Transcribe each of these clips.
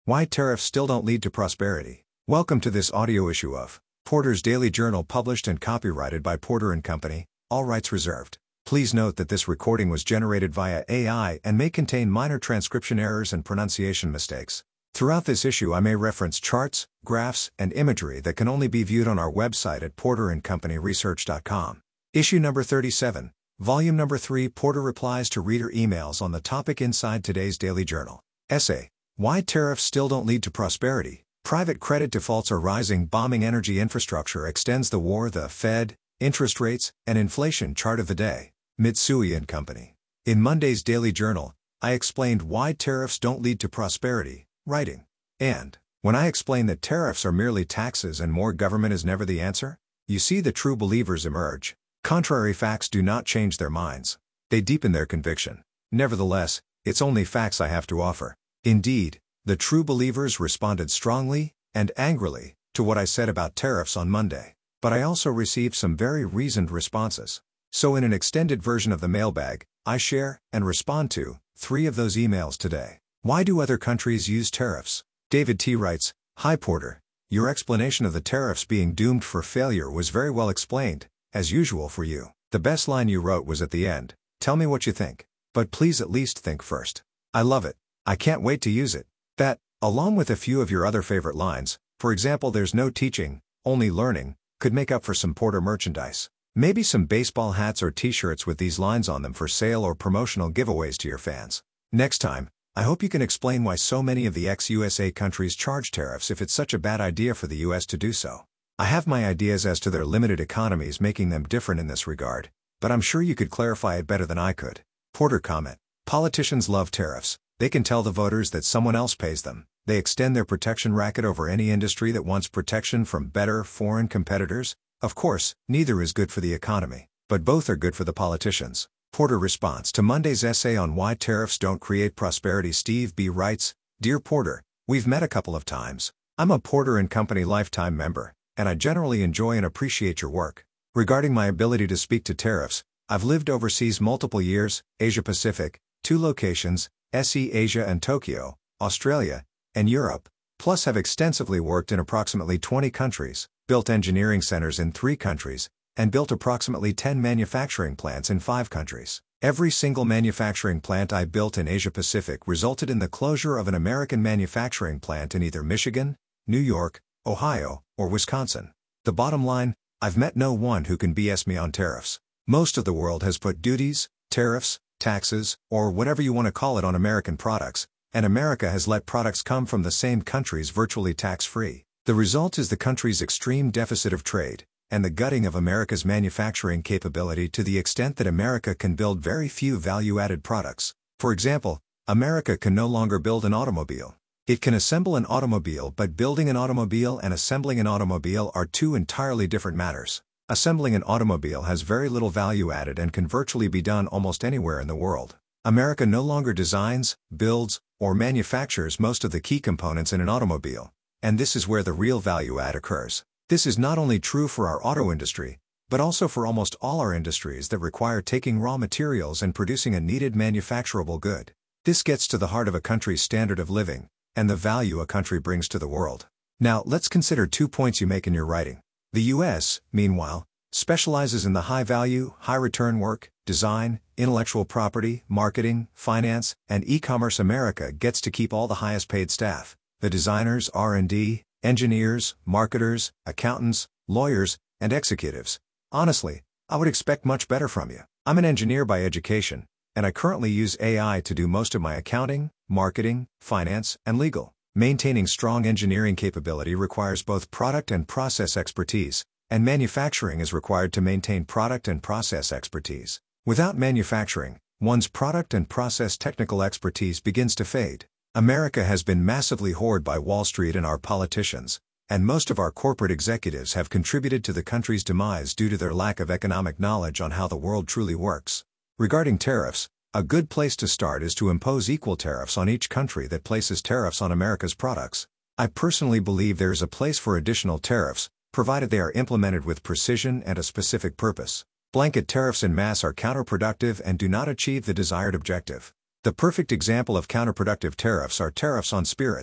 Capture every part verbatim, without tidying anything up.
Why tariffs still don't lead to prosperity. Welcome to this audio issue of Porter's Daily Journal, published and copyrighted by Porter and Company, all rights reserved. Please note that this recording was generated via A I and may contain minor transcription errors and pronunciation mistakes. Throughout this issue I may reference charts, graphs, and imagery that can only be viewed on our website at porter and company research dot com. Issue number thirty-seven, Volume number three. Porter replies to reader emails on the topic inside today's Daily Journal. Essay: Why tariffs still don't lead to prosperity. Private credit defaults are rising. Bombing energy infrastructure extends the war. The Fed, interest rates, and inflation chart of the day. Mitsui and Company. In Monday's Daily Journal, I explained why tariffs don't lead to prosperity, writing, and when I explain that tariffs are merely taxes and more government is never the answer, you see the true believers emerge. Contrary facts do not change their minds. They deepen their conviction. Nevertheless, it's only facts I have to offer. Indeed, the true believers responded strongly and angrily to what I said about tariffs on Monday. But I also received some very reasoned responses. So in an extended version of the mailbag, I share and respond to three of those emails today. Why do other countries use tariffs? David T. writes, Hi Porter, your explanation of the tariffs being doomed for failure was very well explained, as usual for you. The best line you wrote was at the end. Tell me what you think. But please at least think first. I love it. I can't wait to use it. That, along with a few of your other favorite lines, for example there's no teaching, only learning, could make up for some Porter merchandise. Maybe some baseball hats or t-shirts with these lines on them for sale or promotional giveaways to your fans. Next time, I hope you can explain why so many of the ex-U S A countries charge tariffs if it's such a bad idea for the U S to do so. I have my ideas as to their limited economies making them different in this regard, but I'm sure you could clarify it better than I could. Porter comment: Politicians love tariffs. They can tell the voters that someone else pays them. They extend their protection racket over any industry that wants protection from better foreign competitors. Of course, neither is good for the economy, but both are good for the politicians. Porter responds to Monday's essay on why tariffs don't create prosperity. Steve B. writes, Dear Porter, we've met a couple of times. I'm a Porter and Company lifetime member, and I generally enjoy and appreciate your work. Regarding my ability to speak to tariffs, I've lived overseas multiple years, Asia Pacific, two locations, S E Asia and Tokyo, Australia, and Europe, plus have extensively worked in approximately twenty countries, built engineering centers in three countries, and built approximately ten manufacturing plants in five countries. Every single manufacturing plant I built in Asia Pacific resulted in the closure of an American manufacturing plant in either Michigan, New York, Ohio, or Wisconsin. The bottom line, I've met no one who can B S me on tariffs. Most of the world has put duties, tariffs, taxes, or whatever you want to call it on American products, and America has let products come from the same countries virtually tax-free. The result is the country's extreme deficit of trade, and the gutting of America's manufacturing capability to the extent that America can build very few value-added products. For example, America can no longer build an automobile. It can assemble an automobile, but building an automobile and assembling an automobile are two entirely different matters. Assembling an automobile has very little value added and can virtually be done almost anywhere in the world. America no longer designs, builds, or manufactures most of the key components in an automobile, and this is where the real value add occurs. This is not only true for our auto industry, but also for almost all our industries that require taking raw materials and producing a needed manufacturable good. This gets to the heart of a country's standard of living, and the value a country brings to the world. Now, let's consider two points you make in your writing. The U S, meanwhile, specializes in the high-value, high-return work, design, intellectual property, marketing, finance, and e-commerce. America gets to keep all the highest-paid staff, the designers, R and D, engineers, marketers, accountants, lawyers, and executives. Honestly, I would expect much better from you. I'm an engineer by education, and I currently use A I to do most of my accounting, marketing, finance, and legal. Maintaining strong engineering capability requires both product and process expertise, and manufacturing is required to maintain product and process expertise. Without manufacturing, one's product and process technical expertise begins to fade. America has been massively hoarded by Wall Street and our politicians, and most of our corporate executives have contributed to the country's demise due to their lack of economic knowledge on how the world truly works. Regarding tariffs, a good place to start is to impose equal tariffs on each country that places tariffs on America's products. I personally believe there is a place for additional tariffs, provided they are implemented with precision and a specific purpose. Blanket tariffs en masse are counterproductive and do not achieve the desired objective. The perfect example of counterproductive tariffs are tariffs on spirits.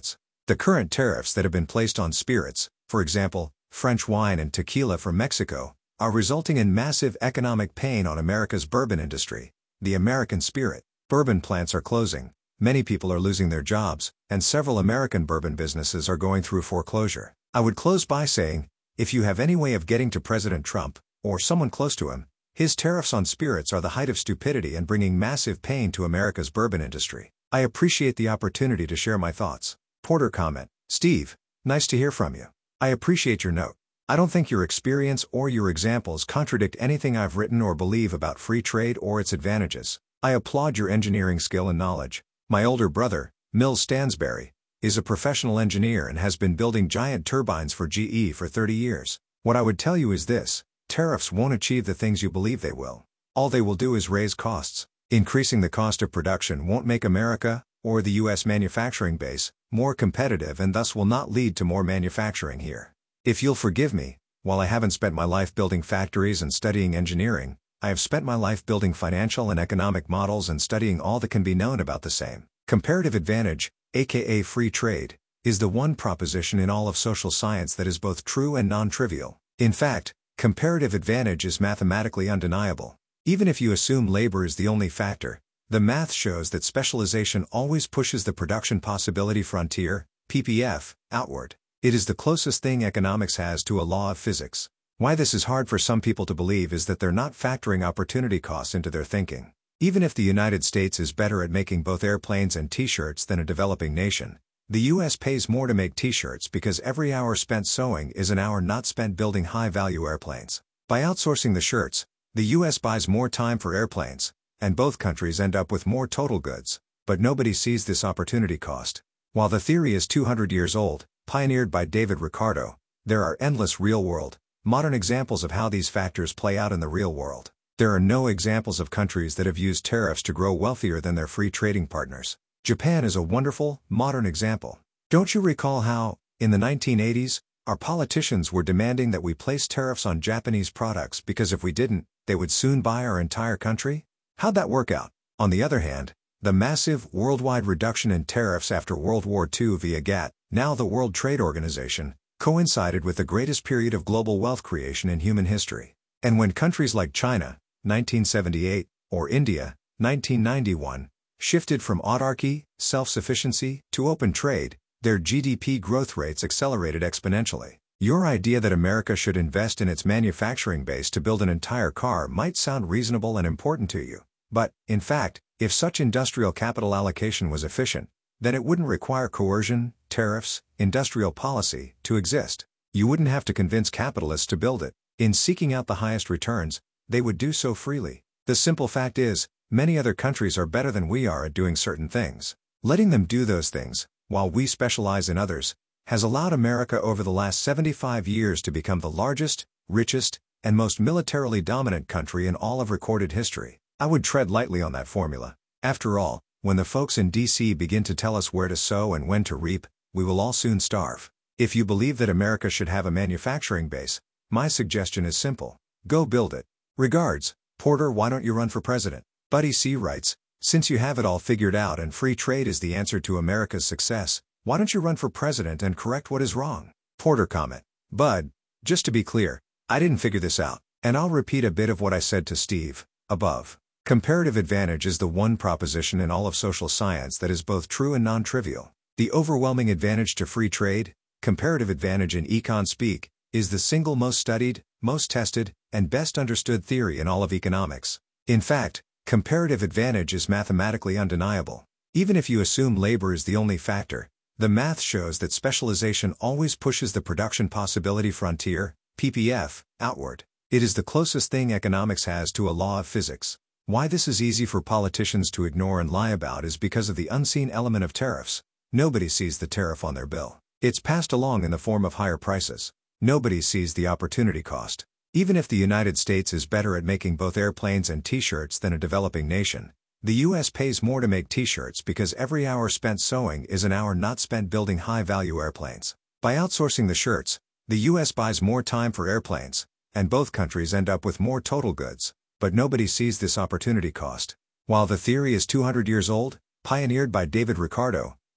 The current tariffs that have been placed on spirits, for example, French wine and tequila from Mexico, are resulting in massive economic pain on America's bourbon industry. The American Spirit bourbon plants are closing, many people are losing their jobs, and several American bourbon businesses are going through foreclosure. I would close by saying, if you have any way of getting to President Trump, or someone close to him, his tariffs on spirits are the height of stupidity and bringing massive pain to America's bourbon industry. I appreciate the opportunity to share my thoughts. Porter comment: Steve, nice to hear from you. I appreciate your note. I don't think your experience or your examples contradict anything I've written or believe about free trade or its advantages. I applaud your engineering skill and knowledge. My older brother, Mills Stansberry, is a professional engineer and has been building giant turbines for G E for thirty years. What I would tell you is this: tariffs won't achieve the things you believe they will. All they will do is raise costs. Increasing the cost of production won't make America, or the U S manufacturing base, more competitive and thus will not lead to more manufacturing here. If you'll forgive me, while I haven't spent my life building factories and studying engineering, I have spent my life building financial and economic models and studying all that can be known about the same. Comparative advantage, aka free trade, is the one proposition in all of social science that is both true and non-trivial. In fact, comparative advantage is mathematically undeniable. Even if you assume labor is the only factor, the math shows that specialization always pushes the production possibility frontier, P P F, outward. It is the closest thing economics has to a law of physics. Why this is hard for some people to believe is that they're not factoring opportunity costs into their thinking. Even if the United States is better at making both airplanes and t-shirts than a developing nation, the U S pays more to make t-shirts because every hour spent sewing is an hour not spent building high-value airplanes. By outsourcing the shirts, the U S buys more time for airplanes, and both countries end up with more total goods. But nobody sees this opportunity cost. While the theory is two hundred years old, pioneered by David Ricardo, there are endless real-world, modern examples of how these factors play out in the real world. There are no examples of countries that have used tariffs to grow wealthier than their free trading partners. Japan is a wonderful, modern example. Don't you recall how, in the nineteen eighties, our politicians were demanding that we place tariffs on Japanese products because if we didn't, they would soon buy our entire country? How'd that work out? On the other hand, the massive worldwide reduction in tariffs after World War Two via GATT, now the World Trade Organization, coincided with the greatest period of global wealth creation in human history. And when countries like China, nineteen seventy-eight, or India, nineteen ninety-one, shifted from autarky, self-sufficiency, to open trade, their G D P growth rates accelerated exponentially. Your idea that America should invest in its manufacturing base to build an entire car might sound reasonable and important to you. But, in fact, if such industrial capital allocation was efficient, then it wouldn't require coercion, tariffs, industrial policy, to exist. You wouldn't have to convince capitalists to build it. In seeking out the highest returns, they would do so freely. The simple fact is, many other countries are better than we are at doing certain things. Letting them do those things, while we specialize in others, has allowed America over the last seventy-five years to become the largest, richest, and most militarily dominant country in all of recorded history. I would tread lightly on that formula. After all, when the folks in D C begin to tell us where to sow and when to reap, we will all soon starve. If you believe that America should have a manufacturing base, my suggestion is simple: go build it. Regards, Porter. Why don't you run for president? Buddy C writes, since you have it all figured out and free trade is the answer to America's success, why don't you run for president and correct what is wrong? Porter comment: Bud, just to be clear, I didn't figure this out, and I'll repeat a bit of what I said to Steve above. Comparative advantage is the one proposition in all of social science that is both true and non-trivial. The overwhelming advantage to free trade, comparative advantage in econ speak, is the single most studied, most tested, and best understood theory in all of economics. In fact, comparative advantage is mathematically undeniable. Even if you assume labor is the only factor, the math shows that specialization always pushes the production possibility frontier, P P F, outward. It is the closest thing economics has to a law of physics. Why this is easy for politicians to ignore and lie about is because of the unseen element of tariffs. Nobody sees the tariff on their bill. It's passed along in the form of higher prices. Nobody sees the opportunity cost. Even if the United States is better at making both airplanes and t-shirts than a developing nation, the U S pays more to make t-shirts because every hour spent sewing is an hour not spent building high-value airplanes. By outsourcing the shirts, the U S buys more time for airplanes, and both countries end up with more total goods. But nobody sees this opportunity cost. While the theory is two hundred years old, pioneered by David Ricardo,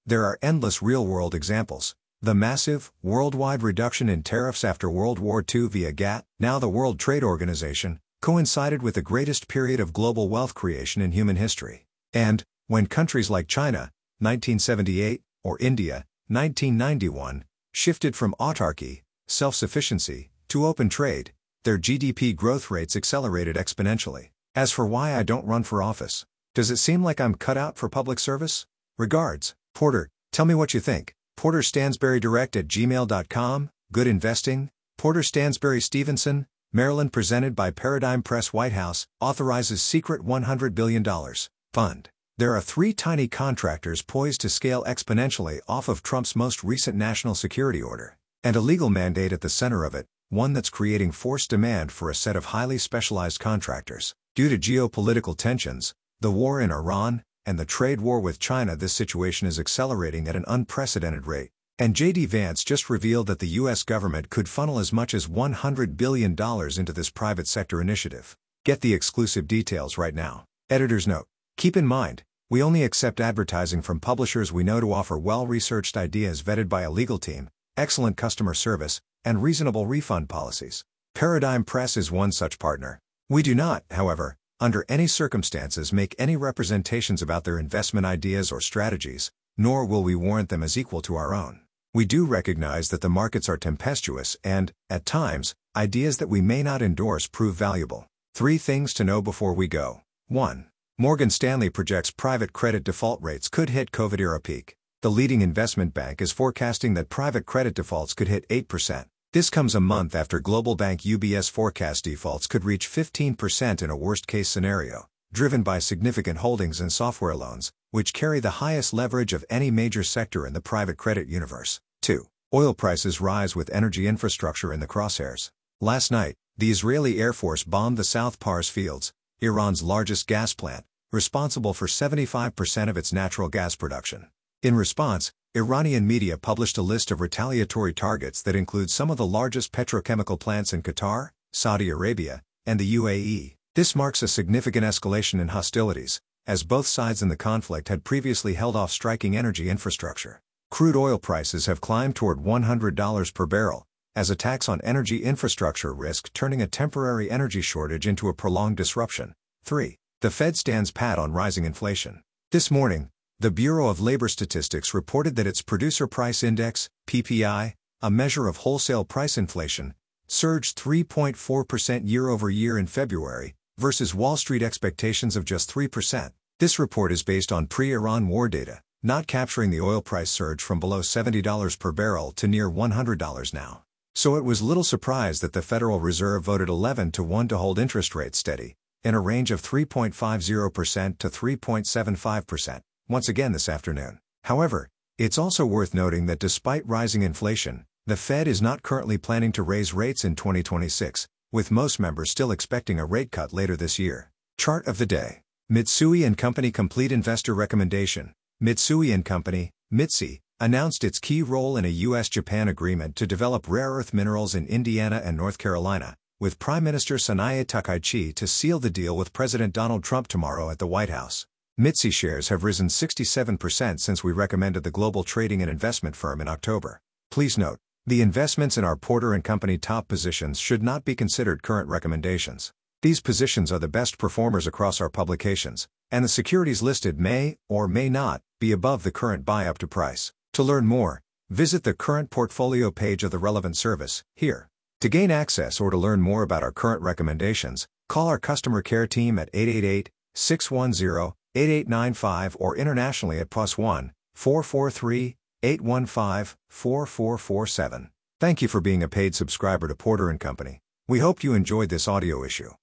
There are endless real-world examples. The massive, worldwide reduction in tariffs after World War Two via G A T, now the World Trade Organization, coincided with the greatest period of global wealth creation in human history. And, when countries like China, nineteen seventy-eight, or India, nineteen ninety-one, shifted from autarky, self-sufficiency, to open trade, their G D P growth rates accelerated exponentially. As for why I don't run for office, does it seem like I'm cut out for public service? Regards, Porter. Tell me what you think. Porter Stansberry Direct at gmail dot com. Good investing. Porter Stansberry Stevenson, Maryland. Presented by Paradigm Press. White House authorizes secret one hundred billion dollars fund. There are three tiny contractors poised to scale exponentially off of Trump's most recent national security order, and a legal mandate at the center of it, one that's creating forced demand for a set of highly specialized contractors. Due to geopolitical tensions, the war in Iran, and the trade war with China, this situation is accelerating at an unprecedented rate. And J D Vance just revealed that the U S government could funnel as much as one hundred billion dollars into this private sector initiative. Get the exclusive details right now. Editor's note. Keep in mind, we only accept advertising from publishers we know to offer well-researched ideas vetted by a legal team, excellent customer service, and reasonable refund policies. Paradigm Press is one such partner. We do not, however, under any circumstances make any representations about their investment ideas or strategies, nor will we warrant them as equal to our own. We do recognize that the markets are tempestuous and, at times, ideas that we may not endorse prove valuable. Three things to know before we go. one. Morgan Stanley projects private credit default rates could hit COVID-era peak. The leading investment bank is forecasting that private credit defaults could hit eight percent. This comes a month after global bank U B S forecast defaults could reach fifteen percent in a worst-case scenario, driven by significant holdings in software loans, which carry the highest leverage of any major sector in the private credit universe. two. Oil prices rise with energy infrastructure in the crosshairs. Last night, the Israeli Air Force bombed the South Pars fields, Iran's largest gas plant, responsible for seventy-five percent of its natural gas production. In response, Iranian media published a list of retaliatory targets that includes some of the largest petrochemical plants in Qatar, Saudi Arabia, and the U A E. This marks a significant escalation in hostilities, as both sides in the conflict had previously held off striking energy infrastructure. Crude oil prices have climbed toward one hundred dollars per barrel, as attacks on energy infrastructure risk turning a temporary energy shortage into a prolonged disruption. three. The Fed stands pat on rising inflation. This morning, the Bureau of Labor Statistics reported that its Producer Price Index, P P I, a measure of wholesale price inflation, surged three point four percent year-over-year in February, versus Wall Street expectations of just three percent. This report is based on pre-Iran war data, not capturing the oil price surge from below seventy dollars per barrel to near one hundred dollars now. So it was little surprise that the Federal Reserve voted eleven to one to hold interest rates steady, in a range of three point five zero percent to three point seven five percent. Once again this afternoon. However, it's also worth noting that despite rising inflation, the Fed is not currently planning to raise rates in twenty twenty-six, with most members still expecting a rate cut later this year. Chart of the day. Mitsui and Company Complete Investor Recommendation. Mitsui and Company, M I T S I, announced its key role in a U S Japan agreement to develop rare earth minerals in Indiana and North Carolina, with Prime Minister Sanae Takaichi to seal the deal with President Donald Trump tomorrow at the White House. M I T S I shares have risen sixty-seven percent since we recommended the global trading and investment firm in October. Please note, the investments in our Porter and Company top positions should not be considered current recommendations. These positions are the best performers across our publications, and the securities listed may, or may not, be above the current buy-up to price. To learn more, visit the current portfolio page of the relevant service, here. To gain access or to learn more about our current recommendations, call our customer care team at eight eight eight, six one zero, eight eight nine five or internationally at plus one, four four three, eight one five, four four four seven. Thank you for being a paid subscriber to Porter and Company. We hope you enjoyed this audio issue.